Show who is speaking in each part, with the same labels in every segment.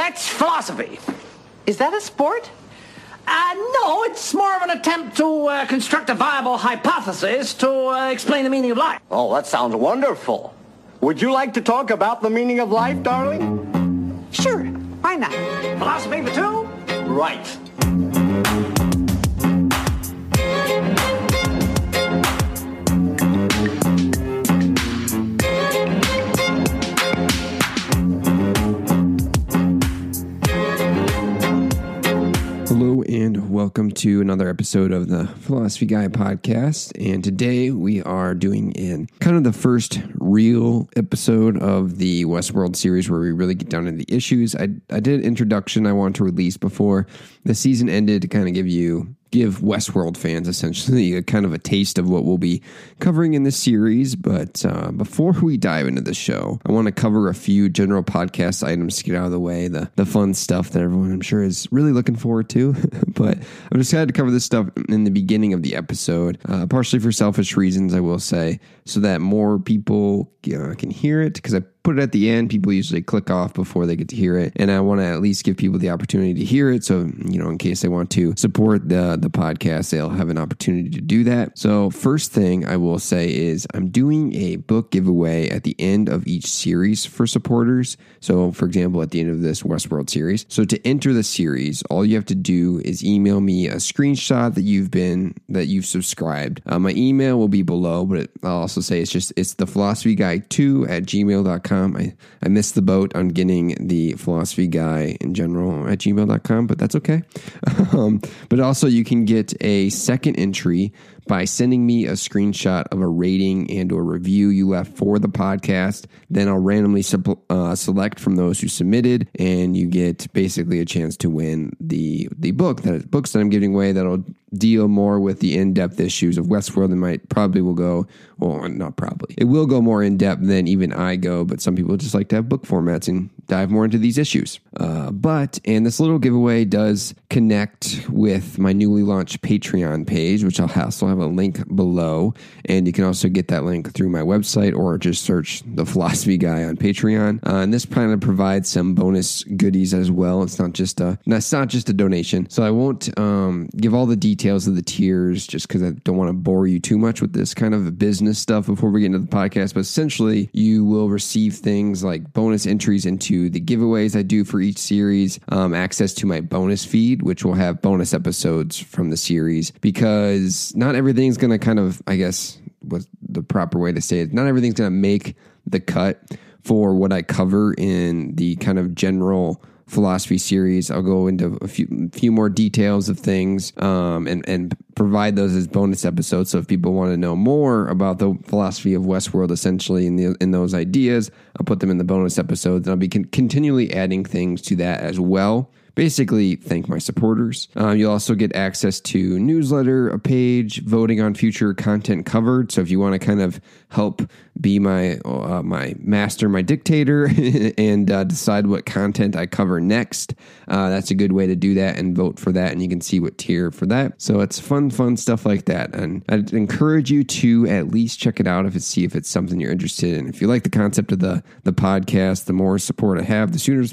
Speaker 1: That's philosophy.
Speaker 2: Is that a sport?
Speaker 1: No, it's more of an attempt to construct a viable hypothesis to explain the meaning of life.
Speaker 3: Oh, that sounds wonderful. Would you like to talk about the meaning of life, darling?
Speaker 2: Sure, why not?
Speaker 1: Philosophy for two?
Speaker 3: Right.
Speaker 4: Hello and welcome to another episode of the Philosophy Guy podcast. And today we are doing in kind of the first real episode of the Westworld series where we really get down into the issues. I did an introduction I wanted to release before the season ended to kind of give Westworld fans essentially a kind of a taste of what we'll be covering in this series. But before we dive into the show, I want to cover a few general podcast items to get out of the way, the fun stuff that everyone I'm sure is really looking forward to. But I'm decided to cover this stuff in the beginning of the episode, partially for selfish reasons, I will say, so that more people can hear it, because I put it at the end. People usually click off before they get to hear it, and I want to at least give people the opportunity to hear it, so in case they want to support the podcast, they'll have an opportunity to do that. So first thing I will say is I'm doing a book giveaway at the end of each series for supporters. So for example, at the end of this Westworld series, so to enter the series, all you have to do is email me a screenshot that you've subscribed. My email will be below, but I'll also say it's the Philosophy Guy 2 at gmail.com. I missed the boat on getting the Philosophy Guy in general at gmail.com, but that's okay. But also you can get a second entry by sending me a screenshot of a rating and or review you left for the podcast. Then I'll randomly select from those who submitted, and you get basically a chance to win the books that I'm giving away that'll deal more with the in-depth issues of Westworld. It will go more in-depth than even I go, but some people just like to have book formats and dive more into these issues. And this little giveaway does connect with my newly launched Patreon page, which I'll also have a link below. And you can also get that link through my website or just search the Philosophy Guy on Patreon. And this kind of provides some bonus goodies as well. It's not just a donation. So I won't give all the details of the tiers just because I don't want to bore you too much with this kind of business stuff before we get into the podcast. But essentially, you will receive things like bonus entries into the giveaways I do for each series, access to my bonus feed, which will have bonus episodes from the series, because not everything's going to kind of, I guess, what's the proper way to say it, not everything's going to make the cut for what I cover in the kind of general philosophy series. I'll go into a few more details of things and provide those as bonus episodes. So if people want to know more about the philosophy of Westworld, essentially in those ideas, I'll put them in the bonus episodes, and I'll be continually adding things to that as well. Basically, thank my supporters. You'll also get access to newsletter, a page, voting on future content covered. So if you want to kind of help be my master, my dictator, and decide what content I cover next, that's a good way to do that and vote for that. And you can see what tier for that. So it's fun stuff like that. And I'd encourage you to at least check it out see if it's something you're interested in. If you like the concept of the podcast, the more support I have, the sooner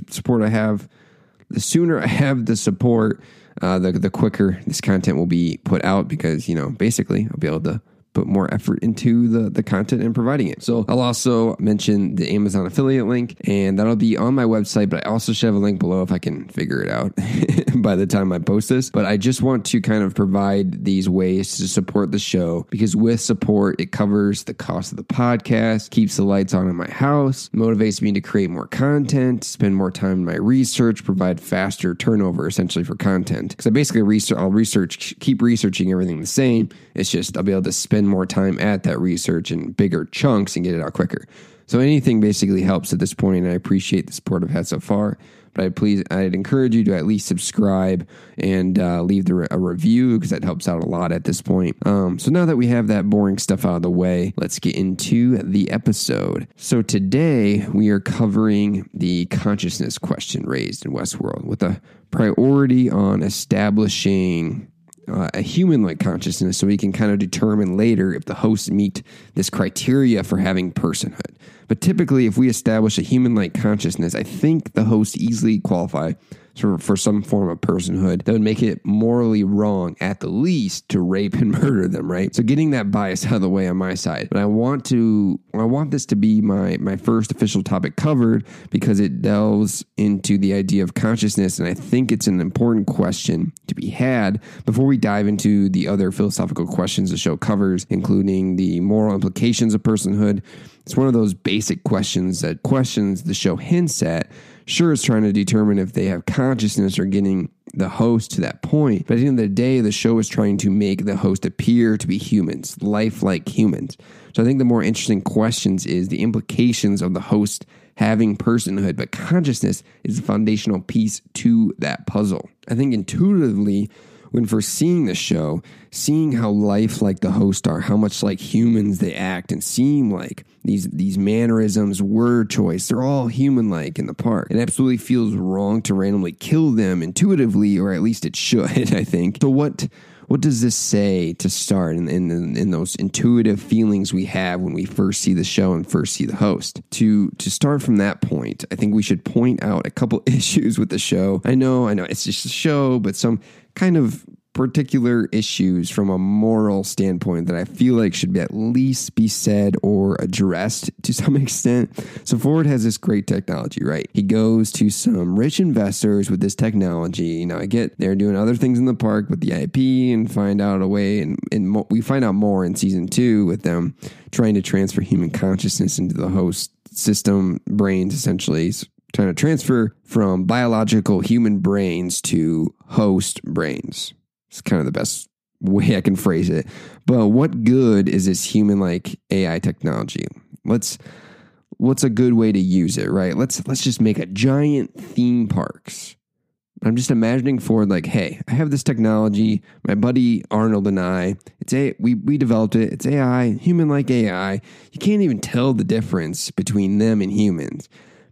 Speaker 4: I have the support, the quicker this content will be put out, because, basically I'll be able to put more effort into the content and providing it. So I'll also mention the Amazon affiliate link, and that'll be on my website, but I also should have a link below if I can figure it out by the time I post this. But I just want to kind of provide these ways to support the show, because with support, it covers the cost of the podcast, keeps the lights on in my house, motivates me to create more content, spend more time in my research, provide faster turnover essentially for content. Because I basically keep researching everything the same. It's just I'll be able to spend more time at that research in bigger chunks and get it out quicker. So anything basically helps at this point, and I appreciate the support I've had so far. But I'd encourage you to at least subscribe and leave a review, because that helps out a lot at this point. So now that we have that boring stuff out of the way, let's get into the episode. So today we are covering the consciousness question raised in Westworld, with a priority on establishing a human-like consciousness so we can kind of determine later if the hosts meet this criteria for having personhood. But typically, if we establish a human-like consciousness, I think the hosts easily qualify for some form of personhood that would make it morally wrong, at the least, to rape and murder them, right? So getting that bias out of the way on my side. But I want this to be my first official topic covered because it delves into the idea of consciousness, and I think it's an important question to be had before we dive into the other philosophical questions the show covers, including the moral implications of personhood. It's one of those basic questions the show hints at. Sure, it's trying to determine if they have consciousness or getting the host to that point. But at the end of the day, the show is trying to make the host appear to be humans, lifelike humans. So I think the more interesting questions is the implications of the host having personhood, but consciousness is the foundational piece to that puzzle. I think intuitively, when first seeing the show, seeing how lifelike the hosts are, how much like humans they act and seem like, these mannerisms, word choice, they're all human-like in the park. It absolutely feels wrong to randomly kill them intuitively, or at least it should, I think. So what does this say to start in those intuitive feelings we have when we first see the show and first see the host? To start from that point, I think we should point out a couple issues with the show. I know it's just a show, but some kind of particular issues from a moral standpoint that I feel like should at least be said or addressed to some extent. So Ford has this great technology, right? He goes to some rich investors with this technology. I get they're doing other things in the park with the IP and find out a way, and we find out more in season 2 with them trying to transfer human consciousness into the host system brains, essentially. Trying to transfer from biological human brains to host brains. It's kind of the best way I can phrase it. But what good is this human-like AI technology? What's a good way to use it, right? Let's just make a giant theme parks. I'm just imagining Ford like, hey, I have this technology. My buddy Arnold and I, we developed it. It's AI, human-like AI. You can't even tell the difference between them and humans.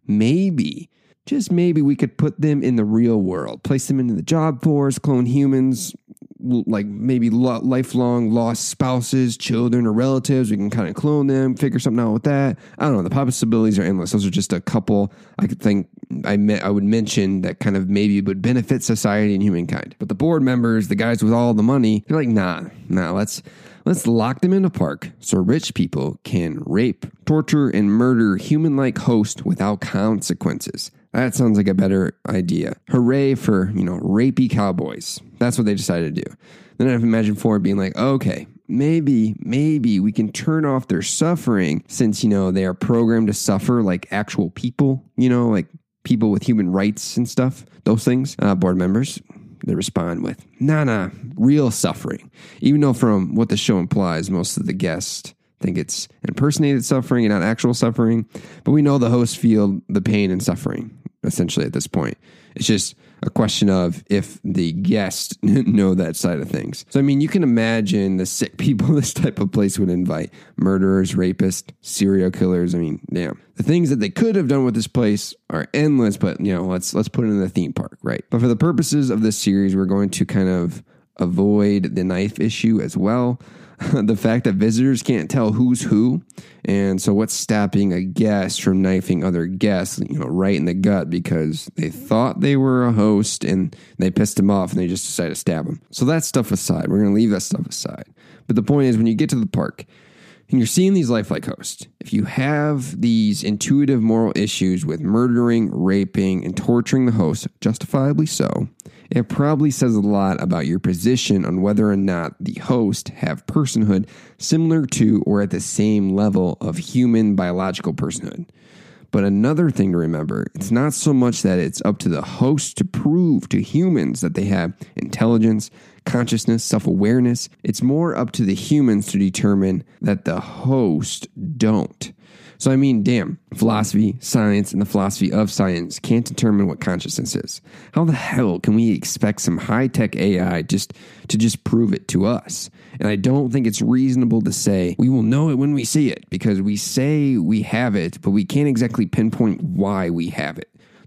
Speaker 4: Maybe, just maybe, we could put them in the real world, place them into the job force, clone humans, like maybe lifelong lost spouses, children, or relatives. We can kind of clone them, figure something out with that. I don't know. The possibilities are endless. Those are just a couple I could think I would mention that kind of maybe would benefit society and humankind. But the board members, the guys with all the money, they're like, nah, let's lock them in a park so rich people can rape, torture, and murder human-like hosts without consequences. That sounds like a better idea. Hooray for, rapey cowboys. That's what they decided to do. Then I've imagined Ford being like, okay, maybe we can turn off their suffering since, they are programmed to suffer like actual people, like people with human rights and stuff, those things. Board members, they respond with, nah, real suffering. Even though from what the show implies, most of the guests think it's impersonated suffering and not actual suffering. But we know the hosts feel the pain and suffering, essentially, at this point. It's just a question of if the guests know that side of things. So, you can imagine the sick people this type of place would invite. Murderers, rapists, serial killers. Damn. The things that they could have done with this place are endless, but, let's put it in the theme park, right? But for the purposes of this series, we're going to kind of avoid the knife issue as well. The fact that visitors can't tell who's who. And so what's stopping a guest from knifing other guests, right in the gut because they thought they were a host and they pissed him off and they just decided to stab him. So that stuff aside, we're going to leave that stuff aside. But the point is, when you get to the park and you're seeing these lifelike hosts, if you have these intuitive moral issues with murdering, raping, and torturing the host, justifiably so, it probably says a lot about your position on whether or not the host have personhood similar to or at the same level of human biological personhood. But another thing to remember, it's not so much that it's up to the host to prove to humans that they have intelligence, consciousness, self-awareness. It's more up to the humans to determine that the host don't. So damn, philosophy, science, and the philosophy of science can't determine what consciousness is. How the hell can we expect some high-tech AI to just prove it to us? And I don't think it's reasonable to say we will know it when we see it, because we say we have it, but we can't exactly pinpoint why we have it.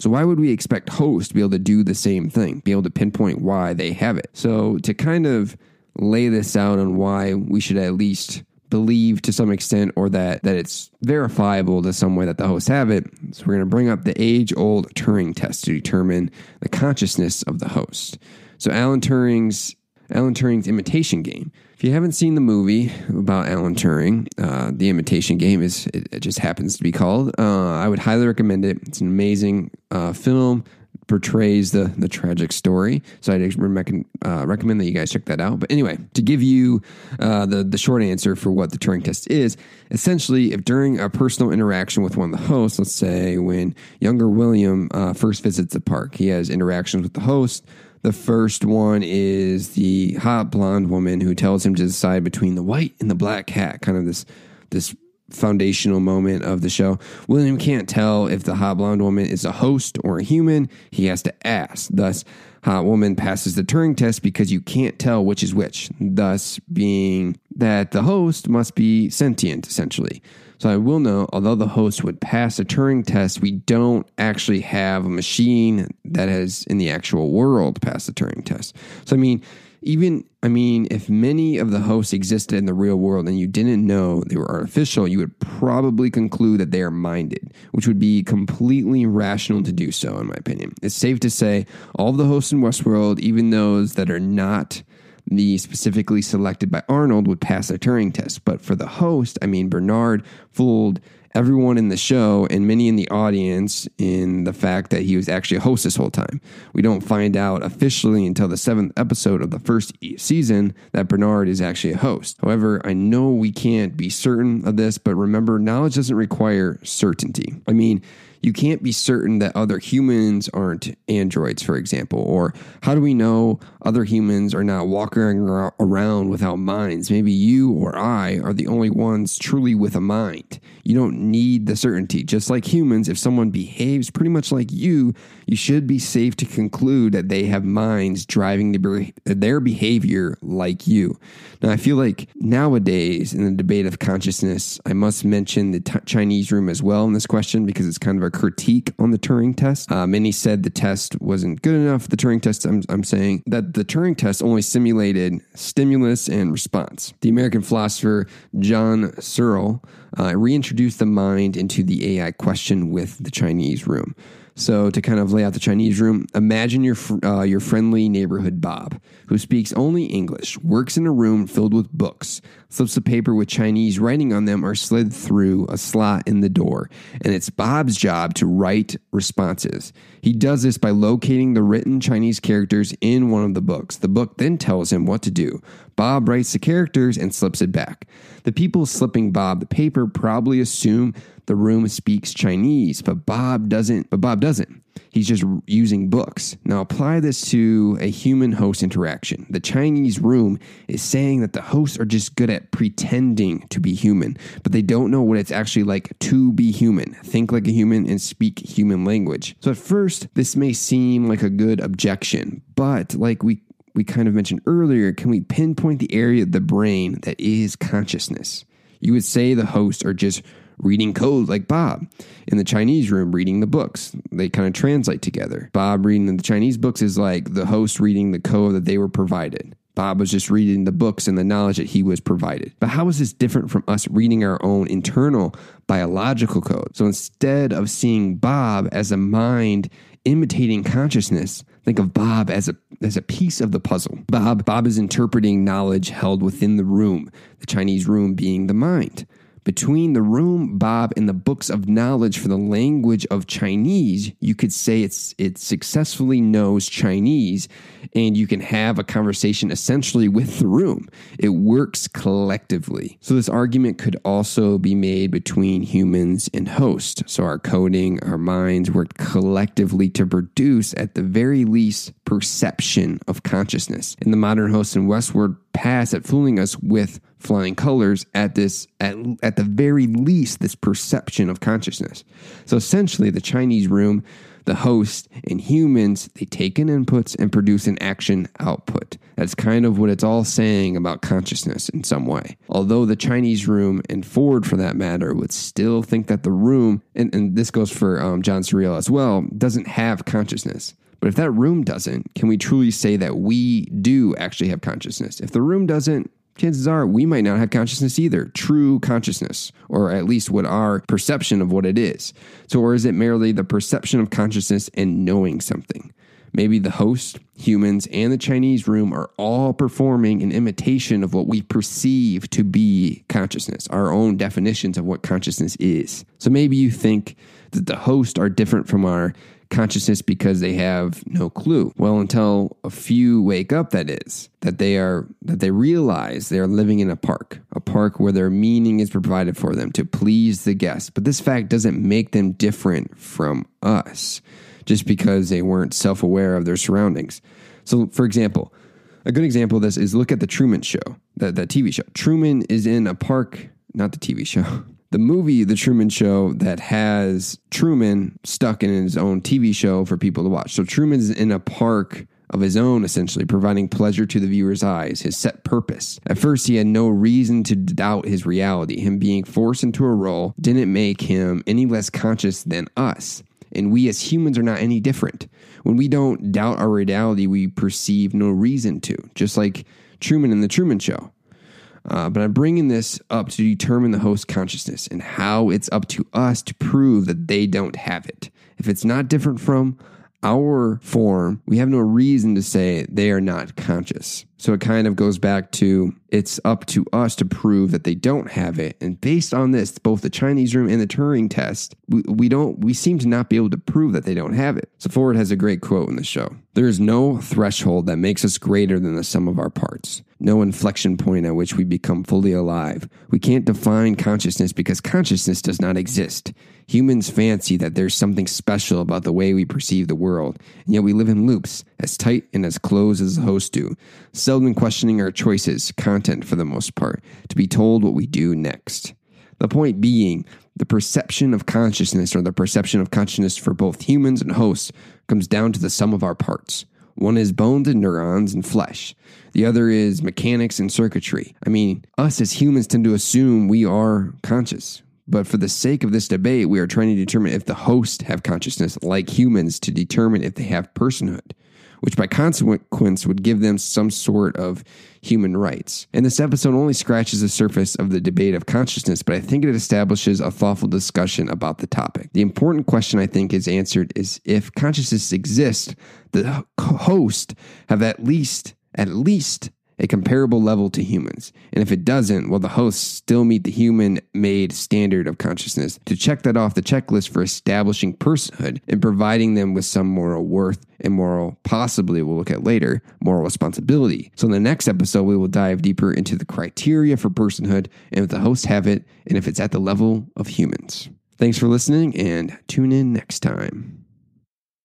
Speaker 4: So why would we expect hosts to be able to do the same thing, be able to pinpoint why they have it? So to kind of lay this out on why we should at least believe to some extent, or that it's verifiable to some way that the hosts have it. So we're going to bring up the age-old Turing test to determine the consciousness of the host. So Alan Turing's Imitation Game. If you haven't seen the movie about Alan Turing, The Imitation Game it just happens to be called. I would highly recommend it. It's an amazing film. Portrays the tragic story. So I'd recommend that you guys check that out. But anyway, to give you the short answer for what the Turing test is, essentially, if during a personal interaction with one of the hosts, let's say when younger William first visits the park, he has interactions with the host. The first one is the hot blonde woman who tells him to decide between the white and the black cat, kind of this foundational moment of the show. William can't tell if the hot blonde woman is a host or a human. He has to ask. Thus, hot woman passes the Turing test because you can't tell which is which, thus being that the host must be sentient, essentially. So I will note, although the host would pass a Turing test, we don't actually have a machine that has in the actual world passed the Turing test. So if many of the hosts existed in the real world and you didn't know they were artificial, you would probably conclude that they are minded, which would be completely rational to do so, in my opinion. It's safe to say all of the hosts in Westworld, even those that are not the specifically selected by Arnold, would pass a Turing test. But for the host, Bernard fooled everyone in the show and many in the audience in the fact that he was actually a host this whole time. We don't find out officially until the 7th episode of the first season that Bernard is actually a host. However, I know we can't be certain of this, but remember, knowledge doesn't require certainty. You can't be certain that other humans aren't androids, for example, or how do we know other humans are not walking around without minds? Maybe you or I are the only ones truly with a mind. You don't need the certainty. Just like humans, if someone behaves pretty much like you should be safe to conclude that they have minds driving their behavior like you. Now, I feel like nowadays in the debate of consciousness, I must mention the Chinese room as well in this question because it's kind of a critique on the Turing test. Many said the test wasn't good enough. The Turing test, I'm saying that the Turing test only simulated stimulus and response. The American philosopher John Searle reintroduced the mind into the AI question with the Chinese room. So to kind of lay out the Chinese room, imagine your friendly neighborhood Bob, who speaks only English, works in a room filled with books. Slips of paper with Chinese writing on them are slid through a slot in the door, and it's Bob's job to write responses. He does this by locating the written Chinese characters in one of the books. The book then tells him what to do. Bob writes the characters and slips it back. The people slipping Bob the paper probably assume the room speaks Chinese, but Bob doesn't. He's just using books. Now apply this to a human-host interaction. The Chinese room is saying that the hosts are just good at pretending to be human, but they don't know what it's actually like to be human, think like a human, and speak human language. So at first, this may seem like a good objection, but like we kind of mentioned earlier, can we pinpoint the area of the brain that is consciousness? You would say the hosts are just reading code like Bob. In the Chinese room, reading the books. They kind of translate together. Bob reading the Chinese books is like the host reading the code that they were provided. Bob was just reading the books and the knowledge that he was provided. But how is this different from us reading our own internal biological code? So instead of seeing Bob as a mind imitating consciousness, think of Bob as a piece of the puzzle. Bob is interpreting knowledge held within the room, the Chinese room being the mind. Between the room, Bob, and the books of knowledge for the language of Chinese, you could say it successfully knows Chinese, and you can have a conversation essentially with the room. It works collectively. So this argument could also be made between humans and hosts. So our coding, our minds worked collectively to produce, at the very least, perception of consciousness. And the modern hosts in Westworld pass at fooling us with flying colors at the very least, this perception of consciousness. So essentially, the Chinese room, The host and humans, they take in inputs and produce an action output. That's kind of what it's all saying about consciousness in some way. Although the Chinese room, and Ford for that matter, would still think that the room, and this goes for John Surreal as well, doesn't have consciousness. But if that room doesn't, can we truly say that we do actually have consciousness? If the room doesn't, chances are we might not have consciousness either, true consciousness, or at least what our perception of what it is. So, or is it merely the perception of consciousness and knowing something? Maybe the host, humans, and the Chinese room are all performing an imitation of what we perceive to be consciousness, our own definitions of what consciousness is. So maybe you think that the hosts are different from our consciousness because they have no clue. Well, until a few wake up, that they realize they are living in a park where their meaning is provided for them to please the guests. But this fact doesn't make them different from us just because they weren't self-aware of their surroundings. So, for example, a good example of this is look at the Truman Show, that TV show. Truman is in a park, not the TV show. The movie, The Truman Show, that has Truman stuck in his own TV show for people to watch. So Truman's in a park of his own, essentially, providing pleasure to the viewer's eyes, his set purpose. At first, he had no reason to doubt his reality. Him being forced into a role didn't make him any less conscious than us. And we as humans are not any different. When we don't doubt our reality, we perceive no reason to, just like Truman in The Truman Show. But I'm bringing this up to determine the host consciousness and how it's up to us to prove that they don't have it. If it's not different from our form, we have no reason to say they are not conscious. So it kind of goes back to it's up to us to prove that they don't have it. And based on this, both the Chinese room and the Turing test, we seem to not be able to prove that they don't have it. So Ford has a great quote in the show. There is no threshold that makes us greater than the sum of our parts. No inflection point at which we become fully alive. We can't define consciousness because consciousness does not exist. Humans fancy that there's something special about the way we perceive the world, and yet we live in loops, as tight and as close as the hosts do, seldom questioning our choices, content for the most part, to be told what we do next. The point being, the perception of consciousness, or the perception of consciousness for both humans and hosts, comes down to the sum of our parts. One is bones and neurons and flesh. The other is mechanics and circuitry. I mean, us as humans tend to assume we are conscious. But for the sake of this debate, we are trying to determine if the hosts have consciousness like humans to determine if they have personhood, which by consequence would give them some sort of human rights. And this episode only scratches the surface of the debate of consciousness, but I think it establishes a thoughtful discussion about the topic. The important question I think is answered is if consciousness exists, the host have at least a comparable level to humans. And if it doesn't, well, the hosts still meet the human-made standard of consciousness to check that off the checklist for establishing personhood and providing them with some moral worth and possibly we'll look at later, moral responsibility. So in the next episode, we will dive deeper into the criteria for personhood and if the hosts have it and if it's at the level of humans. Thanks for listening and tune in next time.